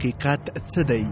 حقیقت څه دی؟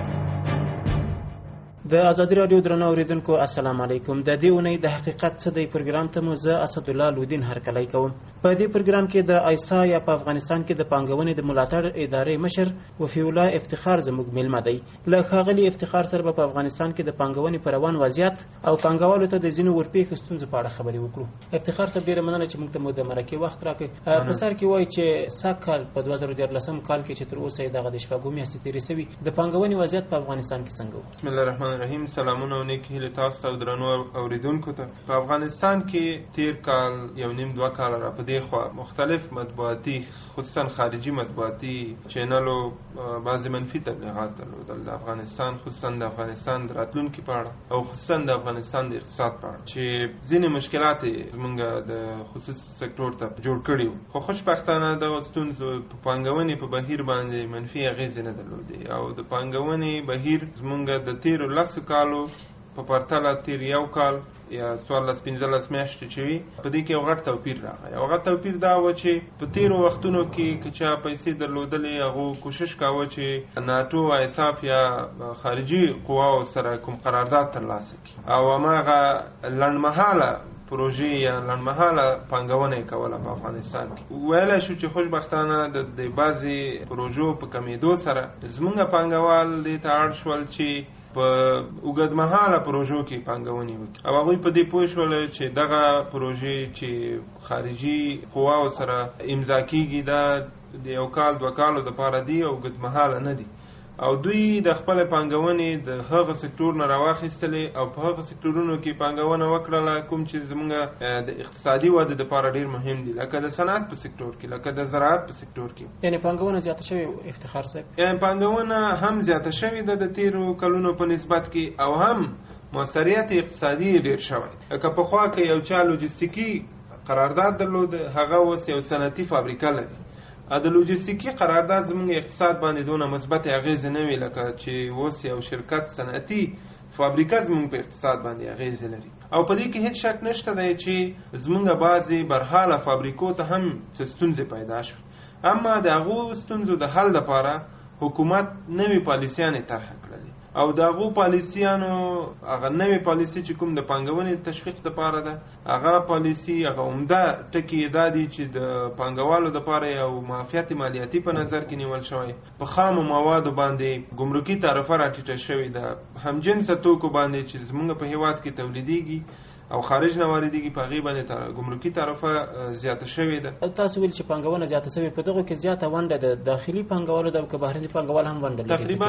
د ازادي رادیو درنو اوریدونکو السلام علیکم. د دې اونۍ د حقیقت څه دی پروګرام ته مو زه اسد الله لودین هرکلی کوم. په دې پروګرام کې د ایسا یا په افغانستان کې د پانګونې د ملاتړ ادارې مشر وفي الله افتخار زموږ میلمه دی. له ښاغلي افتخار سره په افغانستان کې د پانګونې پر روان وضعیت او پانګوالو ته د ځینو ورپېښو ستونزو په اړه خبرې وکړو. افتخار صاحب ډېره مننه چې موږ ته مو د مرکې وخت راکړ. په سر کې وایي چې سږ کال په 2014 کال کې چې تر اوسه یې دغه د شپږو میاشتې تېرې شوي د پانګونې وضعیت په افغانستان کې څنګه و؟ بسم الله الرحمن الرحیم. سلامونه او نیک هیلې تاسو ته او درنو اوریدونکو ته. په افغانستان کې تیر کال یو نیم دوه کاله را په دې خوا مختلف مطبوعاتي خصوصا خارجي مطبوعاتي چینلو بعضې منفي تبلیغات درلودل د افغانستان، خصوصا د افغانستان د راتلونکي په اړه او خصوصا د افغانستان د اقتصاد په اړه چې ځینې مشکلات یې زمونږ د خصوصي سکتور ته جوړ کړي وو. خو خوشبختانه دغه ستونزو په پانګونې په بهیر باندې منفي اغېزې نه درلودې او د پانګونې بهیر زمونږ د تیرو 10 کالو په پرتله تیر یو کال یا 14-15 میاشتې چې وي په دې کې یو غټ توپیر راغی. یو غټ توپیر دا و چې په تیرو وختونو کې که چا پیسې درلودلې هغو کوشش کاوه چې ناټو ایساف یا خارجي قواو سره کوم قرارداد ترلاسه کړي او هماغه لنډمهاله پروژې یا لنډمهاله پانګونه یې کوله په افغانستان کې. ویلی شو چې خوشبختانه د بعضې پروژو په کمېدو سره زمونږ پانګوال دې ته اړ شول چې په اوږدمهاله پروژو کې پانګونې وکړي او هغوی په دې پوه شول چې دغه پروژې چې خارجي قواو سره امضا کېږي دا د یو کال دوه کالو دپاره دي او اوږدمهاله نه دي او دوی د خپل پانګونې د هغه سکتور نه راواخیستلې او په هغه سکتورونو کې پانګونه وکړله کوم چې زموږ د اقتصادي وده لپاره ډیر مهم دي، لکه د صنعت په سکتور کې، لکه د زراعت په سکتور کې. یعنی پانګونه زیاته شوې افتخار صاحب؟ یعنی پانګونه هم زیاته شوې ده د تیرو کلونو په نسبت کې او هم موثریت اقتصادي ډیر شوی. لکه پخوا کې یو چا لوجستیکي قرارداد درلود، هغه اوس یو صنعتي فابریکه لري. د لوجستیکي قرارداد زموږ اقتصاد باندې دونه مثبت اغیزې نه وي لکه چې اوس یو شرکت صنعتي فابریکه زموږ په اقتصاد باندې اغیزې لري. او په دې کې هیڅ شک نشته دی چې زموږ بعضې برحاله فابریکو ته هم څه ستونزې پیدا شوې، اما د هغو ستونزو د حل لپاره حکومت نوې پالیسیانې طرحه کړلې او د هغو پالیسیانو هغه نوې پالیسي چې کوم د پانګونې تشویق دپاره ده هغه پالیسي هغه عمده ټکي یې دا دي چې د پانګوالو دپاره یو معافیت مالیاتي په نظر کې نیول شوی، په خامو موادو باندې ګمرکي تعرفه راټیټه شوې ده، همجنسه توکو باندې چې زموږ په هېواد کې تولیدېږي او خارج نه واردېږي په هغې باندې ګمرکي تعرفه زیاته شوې ده. تاسو ویل چې پانګونه زیاته شوې، په دغو کې زیاته ونډه د داخلي پانګوالو ده او که بهرني پانګوال هم ونډه لري؟ تقریبا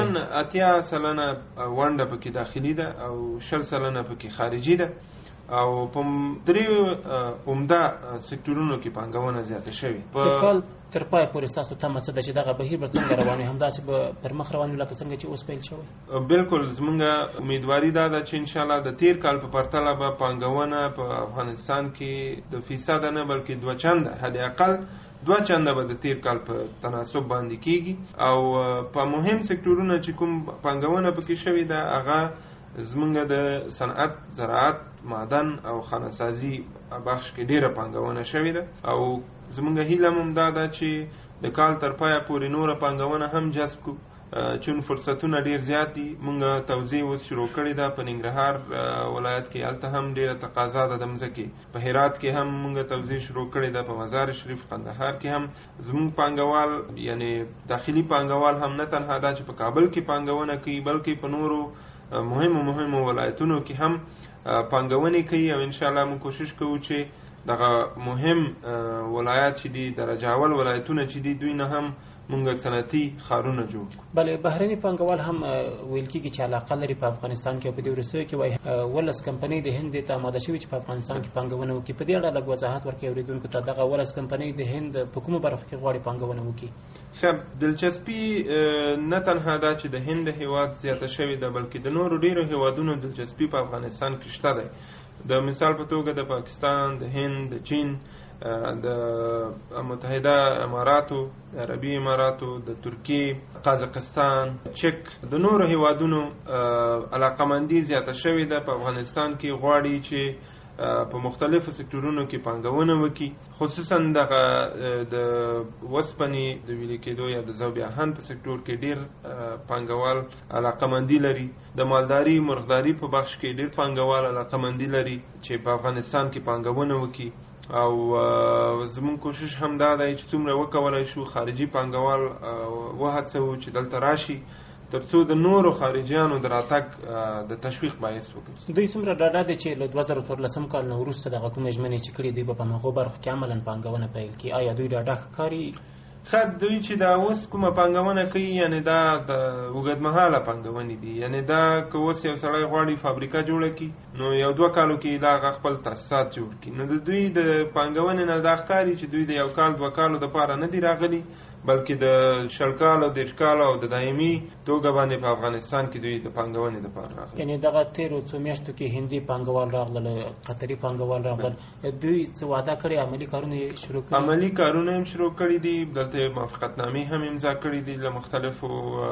80% ونډه پکې داخلي ده او 20% پکې خارجي ده او په درې عمده سکتورونو کې پانګونه زیاته شوې. په کال تر پای پورې ستاسو تمه څه ده چې دغه بهیر به څنګه روان وي، همداسې به پر مخ روان وي لکه څنګه چې اوس پیل شوی؟ بالکل زموږ امیدواري دا ده چې انشاءالله د تیر کال په پرتله به پانګونه په افغانستان کې د فیصده نه بلکې 2 چنده حد اقل 2 چنده به د تیر کال په تناسب باندې کېږي او په مهم سکتورونه چې کوم پانګونه پکې شوې ده هغه زمونږ د صنعت، زراعت، معدن او خانه‌سازي بخش کې ډیره پانګونه شوې ده او زمونږ هیله هم دا ده چې د کال تر پایه پورې نوره پانګونه هم جذب کړو چون فرصتونه ډیر زیات دي. مونږ توزیع اوس شروع کړې ده په ننګرهار ولایت کې، هلته هم ډیره تقاضا ده د مځکې. په هرات کې هم مونږ توزیع شروع کړې ده، په مزار شریف، قندهار کې هم زموږ پانګوال یعنی داخلي پانګوال هم نه تنها دا چې په کابل کې پانګونه کوي بلکې په نورو مهمو ولایتونو کې هم پانګونې کوي او انشاءالله موږ کوشش کوو چې دغه مهم ولایت چې دي درجه اول ولایتونه چې دي دوی نه هم مونږ صنعتي ښارونه جوړ کړو. بله بهرني پانګوال هم ویل کېږي چې علاقه لري په افغانستان کې او په دې وروستیو کې وایي 12 کمپنۍ د هند ته آماده شوي چې په افغانستان کې پانګونه وکړي. په دې اړه لږ وضاحت ورکړئ اورېدونکو ته، دغه 12 کمپنۍ د هند په کومو برخو کې غواړي پانګونه وکړي؟ ښه دلچسپي نه تنها دا چې د هند هېواد زیاته شوې ده بلکې د نورو ډېرو هېوادونو دلچسپي په افغانستان کې شته دی. د مثال په توګه د پاکستان، د هند، د چین، د متحده اماراتو، د عربي اماراتو، د ترکیې، قازقستان، چک، د نورو هیوادونو علاقمندي زیاته شوې ده په افغانستان کې. غواړي چې په مختلفو سکتورونو کې پانګونه وکړي، خصوصا دغه د وسپنې د ویلې کېدو یا د ذوبیاهن په سکتور کې ډیر پانګوال علاقمندي لري، د مالداري مرغداري په بخش کې ډیر پانګوال علاقمندي لري چې په افغانستان کې پانګونه وکړي. او زمون کوشش هم دا دی چې څومره وکولای شو خارجي پانګوال وهڅوو چې دلته راشي ترڅو د نورو خارجيانو د راتګ د تشویق باعث وکړي. دوی څومره ډاډه دي چې له 2014 کال نه وروسته دغه کومې ژمنې چې کړي دوی په هغو برخو کې عملاً پانګونه پیل کړي؟ آیا دوی ډاډه ښکاري؟ دوی چې دا اوس کومه پانګونه کوي یعنی دا د اوږدمهاله پانګونې دي، یعنی دا که اوس یو سړی غواړي فابریکه جوړه کړي نو 1-2 کالو کې دا خپل تاسیسات جوړ کړي. نو د دوی د پانګونې نه دا ښکاري چې دوی د 1 کال 2 کالو دپاره نه دي راغلي، بلکې د 20 کال او 30 کال او د دایمي توګه باندې په افغانستان کې دوی د پانګونې دپاره راغلي. یعنی دغه تیرو څو میاشتو کې هندي پانګوال راغلل، قطري پانګوال راغلل، دوی څه وعده کړي، عملي کارونه شروع کړي؟ عملي کارونه هم شروع کړي دي، دلته موافقتنامې هم امضا کړي دي له مختلفو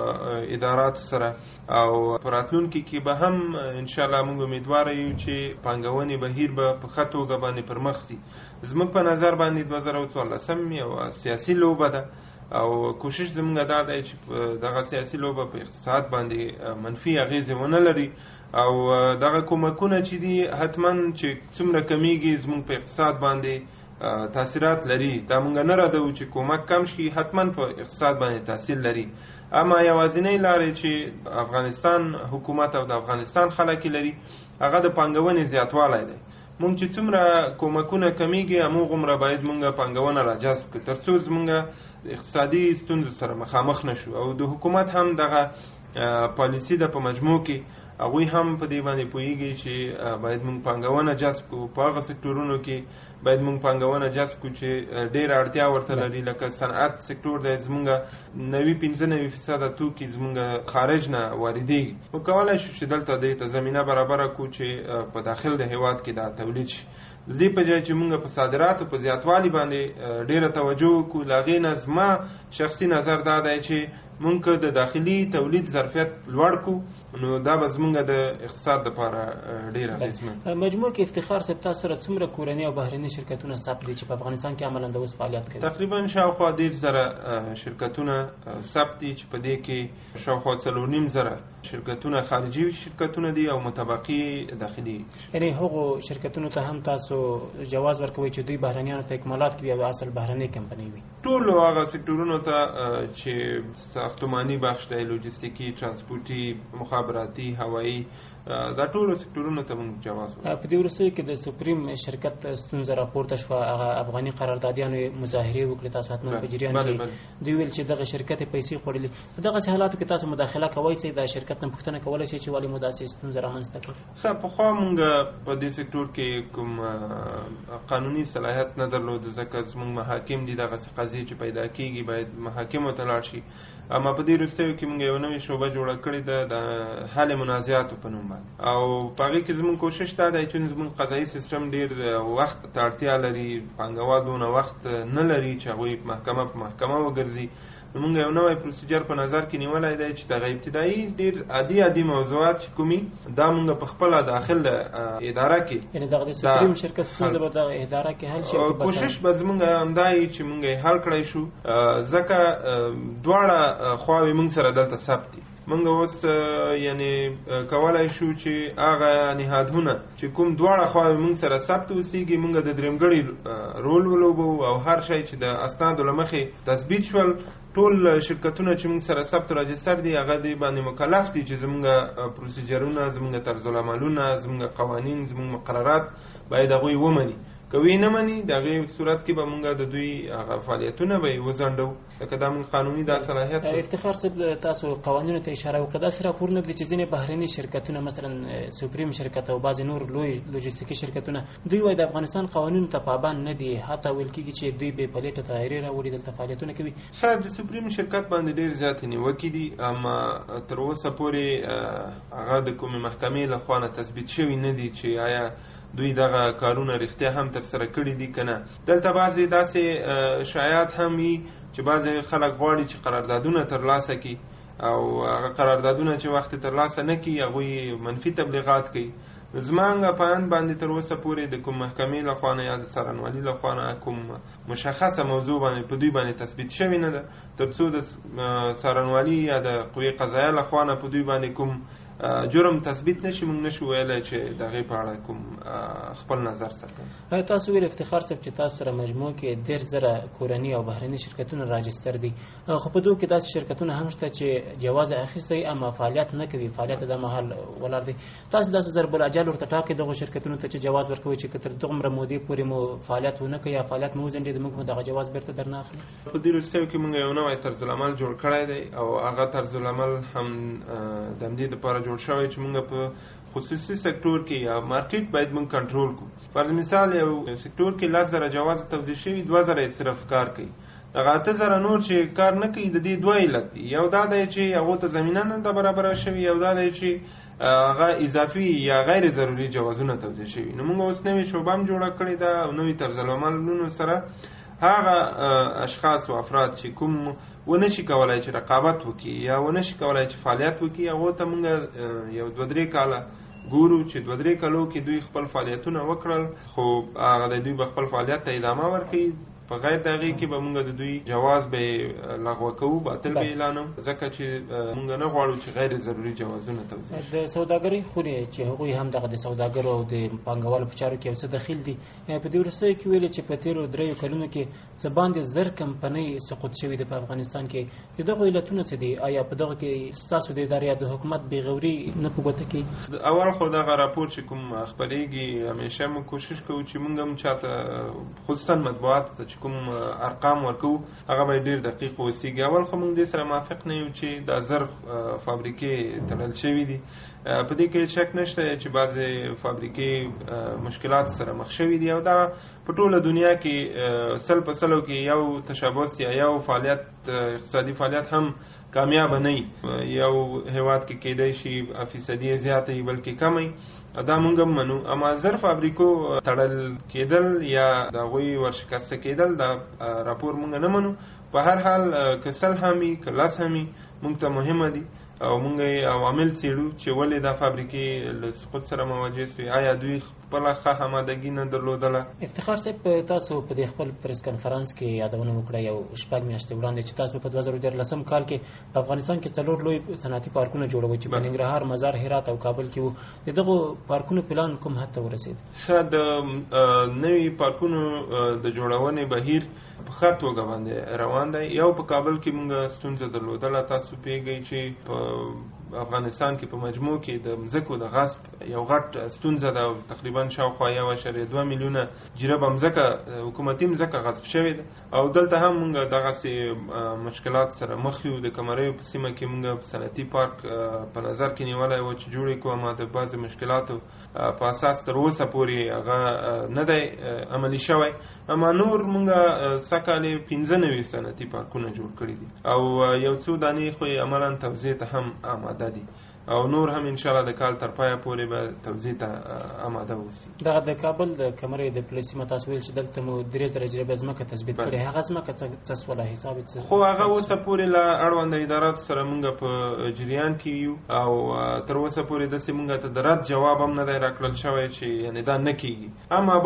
اداراتو سره، او په راتلونکي کې به هم ان شاء الله موږ امیدواره یو چې پانګونې بهیر به په ښه توګه باندې پرمخ ځي. زموږ په نظر باندې 2014 یو سیاسي لوبه ده او کوشش زموږ دا دی چې دغه سیاسي لوبه په اقتصاد باندې منفي اغیزې ونه لري، او دغه کومکونه چې دي حتما چې څومره کمیږي زموږ په اقتصاد باندې تاثیرات لري. دا مونږ نه ردو چې کومک کم شي، حتما په اقتصاد باندې تاثیر لري. اما یوازینۍ لارې چې افغانستان حکومت او د افغانستان خلک لري هغه د پانګونې زیاتوالی دی. مونږ چې څومره کومکونه کمیږي هموغومره باید مونږ پانګونه را جذب کړو ترڅو زمونږ اقتصادي ستونزو سره مخامخ نشو. او د حکومت هم دغه پالیسی ده په مجموع کې هغوی هم په دې باندې پوهیږي چې باید مونږ پانګونه جذب کړو، په هغه سکتورونو کې باید مونږ پانګونه جذب کړو چې ډېر اړتیا ورته لري، لکه صنعت سکتور دی زمونږ 95% توکي زمونږ خارج نه واردېږي. نو کولی شو چې دلته دې ته زمینه برابره کړو چې په داخل د هیواد کې دا تولید شي. د دې په ځای چې مونږ په صادراتو په زیاتوالي باندې ډېره توجه وکړو، له هغې نه زما شخصي نظر دا دی چې مونږ د داخلي تولید ظرفیت لوړ کړو نو دا به زمونږ د اقتصاد دپاره ډېر اغېزمن. مجموع کې افتخار صاحب تاسو سره څومره کورني او بهرني شرکتونه ثبت دي چې په افغانستان کې عملاً د اوس فعالیت کوي؟ تقریبا شاوخوا 1,000 شرکتونه ثبت دي چې په دې کې شاوخوا 4,500 شرکتونه خارجي شرکتونه دي او متبقي داخلي. یعنی هغو شرکتونو ته هم تاسو جواز ورکوي چې دوی بهرنیانو ته اکمالات کړي او اصل بهرنۍ کمپنۍ وي؟ ټولو هغه سکتورونو ته چې ساختماني بخش دی، لوجستیکي، ترانسپورټي، مخابراتي، هوایي، دا ټولو سکتورونو ته موږ جواز ورکوو. په دې وروستیو کې د سپریم شرکت ستونزه راپورته شوه، هغه افغاني قراردادیانو مظاهرې وکړې، تاسو حتما په جریان کې دوی ویل چې دغه شرکت پیسې خوړلې. په دغسې حالاتو کې تاسو مداخله کوئ چې دا شرکت نه پوښتنه کولی شي چې ولې مو داسې ستونزه رامنځته کړه؟ ښه، پخوا موږ په دې سکتور کې کوم قانوني صلاحیت نه درلود، ځکه زموږ محاکم دي دغسې قضیې چې پیدا کېږي باید محاکمو ته لاړ شي. اما په دې وروستیو کې موږ یو نوې شعبه جوړه کړې ده د حل منازعاتو په نوم باندې، او په هغې کې زموږ کوشش دا دی چې زموږ قضایي سیستم ډېر وخت ته اړتیا لري، پانګوال دونه وخت نه لري چې هغوی په محکمه وګرځي. موږ یو نوی پروسیجر په نظر کې نیولی دی چې دغه ابتدایي ډېر عادي موضوعات چې کومي دا موږ په خپله داخل د اداره کې، یعنې دغه د سپریم شرکت ستونزه به دغه اداره کې حل شي. کوشش به زموږ همدا وي چې موږ یې حل کړی شو، ځکه دواړه خواوې موږ سره دلته ثبت دي. موږ اوس یعنی کولای شو چې هغه نهادونه چې کوم دواړه خواوې موږ سره ثبت اوسېږي موږ د درېمګړي رول ولوبو، او هر شی چې د اسنادو له مخې تثبیت شول ټول شرکتونه چې موږ سره ثبت راجستر دي هغه دې باندې مکلف دي چې زموږ پروسیجرونه، زموږ طرزالعملونه، زموږ قوانین، زموږ مقررات باید هغوی ومني. که وی نه مني د هغې صورت کې به موږ د دوی هغه فعالیتونه به یې وځنډو، ځکه دا موږ قانوني دا صلاحیت. افتخار صاحب تاسو قوانینو ته اشاره وکړه، داسې راپورونه دي چې ځینې بهرني شرکتونه مثلا سپریم شرکت او بعضې نور لوی لوجستیکي شرکتونه دوی وایي د افغانستان قوانینو ته پابند نه دي، حتی ویل کېږي چې دوی بې پلیټه طیارې راوړي دلته فعالیتونه کوي. خیر، د سپریم شرکت باندې ډېر زیاتې نیوکې دي، اما تر اوسه پورې هغه د کومې محکمې له خوا نه تثبیت شوي نه دي چې آیا دوی دغه کارونه رښتیا هم ترسره کړي دي که نه. دلته بعضې داسې شایعات هم وي چې بعضې خلک غواړي چې قراردادونه ترلاسه کړي، او هغه قراردادونه چې وخت ترلاسه نه کړي هغوی منفي تبلیغات کوي. زمانګه پاند باندې تر اوسه پورې د کوم محکمې لخوا نه یا د څارنوالي لخوا نه کوم مشخصه موضوع باندې په دوی باندې تثبیت شوی نه ده، ترڅو د څارنوالي یا د قوې قضایه لخوا نه په دوی باندې کوم جرم تثبیت نشي، موږ نشو ویلی چې د هغې په اړه کوم خپل نظر څرګند. تاسو ویل افتخار صاحب چې تاسو سره مجموع کې 10,000 کورني او بهرني شرکتونه راجستر دي، خو په دوی کې داسې شرکتونه هم شته چې جواز اخیستی اما فعالیت نه کوي، فعالیت د مهال ولاړ دي. تاسو داسې ضرب الاجل ورته ټاکئ دغو شرکتونو ته چې جواز ورکوي چې که تر دغومره مودې پورې مو فعالیت ونه کوي یا فعالیت مو وځنډېد موږ دغه جواز بیرته درنه اخلو. په دې وروستیو کې موږ یو نوی طرزالعمل جوړ کړی دی او هغه طرزالعمل هم د همدې دپاره جوړ شوی چې موږ په خصوصي سکتور کې یا مارکیټ باید موږ کنټرول کړو. فرض مثال یو سکتور کې 10,000 جواز توزیع شوي، 2,000 صرف کار کوي، هغه 8,000 نور چې کار نه کوي. د دې دوه علت دي، یو دا دی چې هغو ته زمینه نه ده برابره شوي، یو دا دی چې هغه اضافي یا غیر ضروري جوازونه توزیع شوي. نو موږ اوس نوې شعبه هم جوړه کړې ده او نوي طرزالعملونو سره هغه اشخاص او افراد چې کوم ونشي کولای چې رقابت وکړي یا ونشي کولای چې فعالیت وکړي، هغو ته موږ یو 2-3 کاله ګورو چې 2-3 کالو کې دوی خپل فعالیتونه وکړل، خو هغه د دوی به خپل فعالیت ته ادامه ورکړي. په غیر د هغې کې به موږ د دوی جواز به لغوه کوو، باطل به اعلانوو، ځکه چې موږ نه غواړو چې غیر ضروري جوازونه توزیع شي. د سوداګرۍ خونې چې هغوی هم دغه د سوداګرو او د پانګوالو په چارو کې یو څه دخیل دي، په دې وروستیو کې ویلي چې په تېرو 3 کلونو کې څه باندې 1000 کمپنۍ سقوط شوي دي په افغانستان کې. د دغو علتونه څه دي؟ آیا په دغه کې ستاسو د ادارې یا د حکومت بېغوري نه په ګوته کوي؟ اول خو دغه راپور چې کوم خپرېږي همیشه موږ کوشش کوو چې موږ هم چاته خصوصا مطبوعاتو ته چې کوم ارقام ورکو هغه به ډیر دقیق اوسیږي. اول خو موږ دې سره موافق نه یو چې د 1000 فابریکې تړل شوي دي. په دې کې شک نشته چې بعضې فابریکې مشکلات سره مخ شوي دي او دا په ټوله دنیا کې 100% کې یو تشابس یا یو فعالیت اقتصادي فعالیت هم کامیاب نه یو هیواد کې کېدای شي 1% زیاته وي بلکې کمه، دا مونږ هم منو. اما 1000 فابریکو تړل کېدل یا د هغوی ورشکسته کېدل دا راپور مونږ نه منو. په هر حال که 100 هم وي که 10 هم وي مونږ ته مهمه دي او مونږ عوامل څېړو چې ولې دا فابریکې له سقوط سره مواجه شوې، آیا دوی خپله ښه همادګي نه درلودله. افتخار صاحب تاسو په دې خپل پریس کنفرانس کې یادونه وکړه یو 6 میاشتې وړاندې چې تاسو په 2013 کال کې په افغانستان کې 4 لوی صنعتي پارکونه جوړوي چې په ننګرهار، مزار، هرات او کابل کې وو. د دغو پارکونو پلان کوم حد ته ورسېد؟ د نوي پارکونو د جوړونې بهیر په ښه توګه باندې روان دی. یو په کابل کې موږ ستونزه درلودله، تاسو پوهېږئ چې په افغانستان کې په مجموع کې د مځکو د غصب یو غټ ستونزه ده، تقریبا شاوخوا 1.2 میلیونه جریبه مځکه حکومتي مځکه غصب شوې ده او دلته هم موږ دغسې مشکلات سره مخ یو. د کمریو په سیمه کې موږ صنعتي پارک په نظر کې نیولی و چې جوړ یې کړو، اما د بعضې مشکلاتو په اساس تر اوسه پورې هغه نه دی عملي شوی. اما نور موږ سږکال 95 صنعتي پارکونه جوړ کړي دي او یو څو دانې خو یې عملا توزیع ته هم آماده دي او نور هم ان شاء الله د کال تر پایه پورې به توزیع ته آماده اوسي. دغه د کابل د کمرې د پولیس سیمه تاسو ویل چې دلته مو 3 جریبه ځمکه تثبیت کړې، هغه ځمکه څه سوله حساب څه؟ خو هغه اوسه پورې له اړونده اداراتو سره موږ په جریان کې یو او تر اوسه پورې داسې موږ ته د رد جواب هم نه دی راکړل شوی چې یعنې دا نه کېږي. اما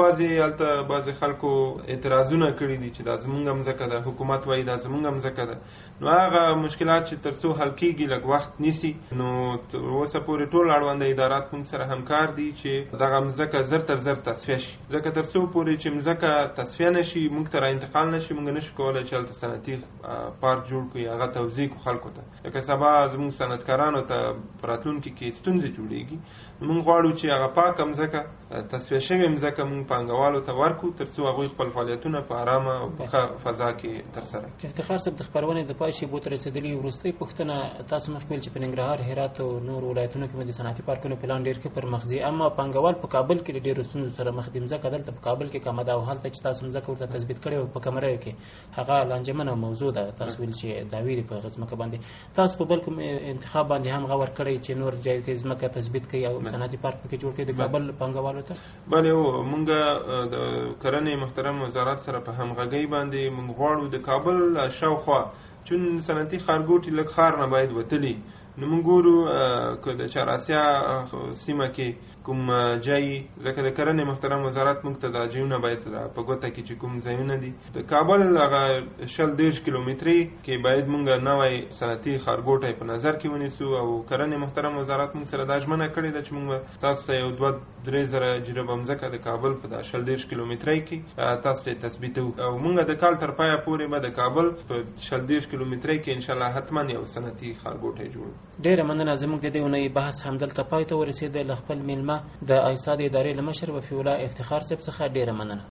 بعضې خلکو اعتراضونه کړي دي چې دا زموږ مځکه ده، حکومت وایي دا زموږ مځکه ده. نو هغه مشکلات چې تر څو حل کېږي لږ وخت نیسي. نو تر اوسه پورې ټول اړونده ادارات موږ سره همکار دي چې دغه مځکه زر تر زر تصفیه شي، ځکه تر څو پورې چې مځکه تصفیه نشي موږ ته را انتقال نشي موږ نشو کولی چې هلته صنعتي پارک جوړ کړو هغه توزیع کړو خلکو ته. لکه سبا زموږ صنعتکارانو ته په راتلونکي کې ستونزې جوړېږي. موږ غواړو چې هغه پاکه مځکه تصفیه شوې مځکه موږ پانګوالو ته ورکړو تر څو هغوی خپل فعالیتونه په ارامه او په ښه فضا کې ترسره کړي. افتخار صاحب د خپرونې د پای شیبو ته رسېدلي وروستۍ پوښتنه تاسو مخکې ویل چې په ننګرهار، هرات او نور ولایتونو کې د صنعتي پارکونو پلان ډېر ښه پرمخ ځي، اما پانګوال په کابل کې د ډېرو ستونزو سره مخ دي. مځکه دلته په کابل کې کمه ده او هلته چې تاسو مځکه ورته تثبیت کړې وه په کمریو کې هغه لانجمنه موضوع ده. تاسو ویل چې دعوې دي په هغه ځمکه باندې. تاسو په بل کوم انتخاب باندې هم غور کړی چې نور ځای کې ځمکه تثبیت کړي او صنعتي پارک پکې جوړ کړي د کابل پانګوالو ته؟ بله موږ د کرنې محترم وزارت سره په همغږۍ باندې موږ غواړو د کابل شاوخوا چون صنعتي ښارګوټي لږ ښار نه باید وتلي. نو موږ ګورو که د چهاراسیا سیمه کې کوم ځای، ځکه د کرنې محترم وزارت موږ ته دا ځایونه باید په ګوته کې چې کوم ځایونه دي د کابل هغه 120 کیلومتري کې باید موږ نوی صنعتي ښارګوټی په نظر کې ونیسو او کرنې محترم وزارت موږ سره دا ژمنه کړې ده چې موږ تاسو ته یو 2-3 زره جریبه مځکه د کابل په 120 کیلومتري کې تاسو ته تثبیتو او موږ د کال تر پایه پورې به د کابل په 120 کیلومتري کې ان شاء الله حتما یو صنعتي ښارګوټی جوړ. ډیره مننه. زموږ د دې اونۍ بحث همدلته پای ته ورسېد. له خپل میلمه د ایسا د ادارې له مشر وفي الله افتخار صاحب څخه ډیره مننه.